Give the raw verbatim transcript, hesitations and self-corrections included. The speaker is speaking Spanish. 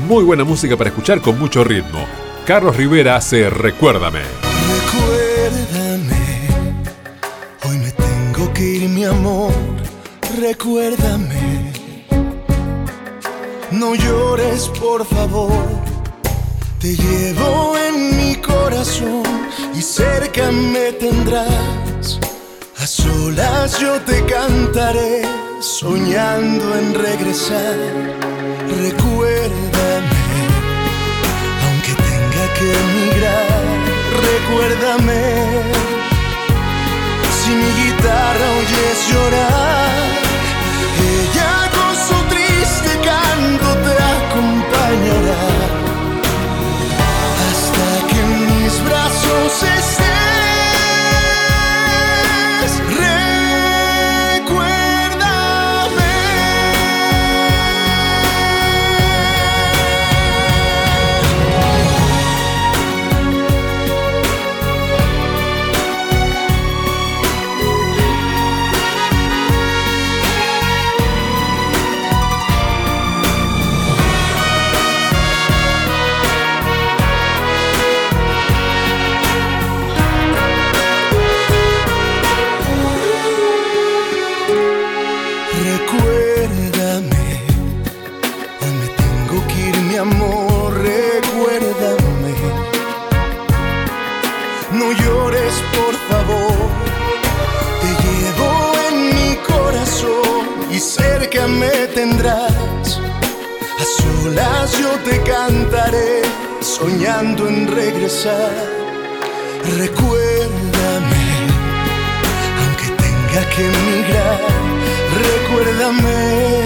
muy buena música para escuchar con mucho ritmo. Carlos Rivera hace Recuérdame. Recuérdame, hoy me tengo que ir, mi amor. Recuérdame, no llores por favor. Te llevo en mi corazón y cerca me tendrás. A solas yo te cantaré, soñando en regresar. Recuérdame, aunque tenga que emigrar. Recuérdame, si mi guitarra oyes llorar, ella con su triste canto te acompañará hasta que en mis brazos estés. Recuérdame, hoy me tengo que ir, mi amor. Recuérdame, no llores por favor. Te llevo en mi corazón y cerca me tendrás. A solas yo te cantaré, soñando en regresar. Recuérdame, aunque tenga que emigrar. Recuérdame.